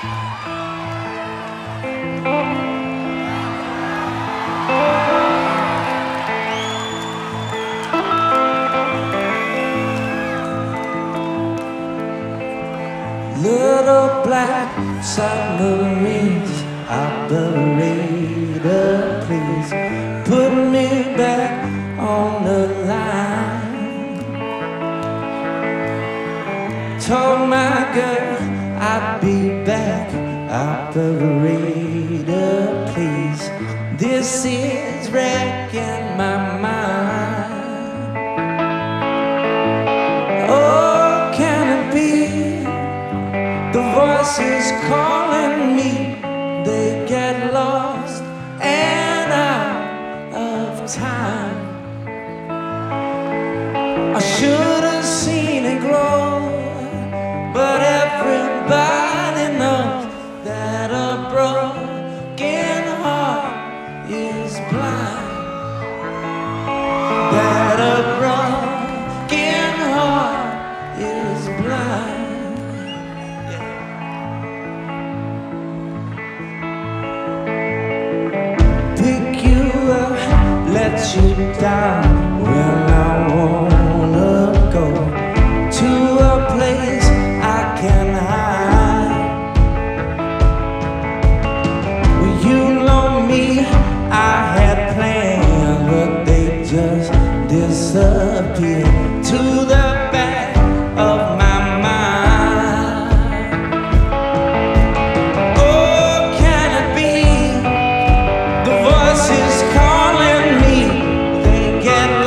Little black submarines, operator, please put me back on the line. Told my girl I'd be back, operator, please. This is wrecking my mind. Oh, can it be? The voices calling me, they get lost and out of time. I should have seen it glow, but everybody knows that a broken heart is blind. That a broken heart is blind. Let you down when I wanna go to a place I can hide. Well, you know me, I had plans, but they just disappeared to the back of my mind. Oh, can it be? The voices calling me, they get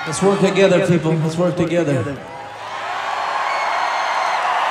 Let's work together, people. Let's work together.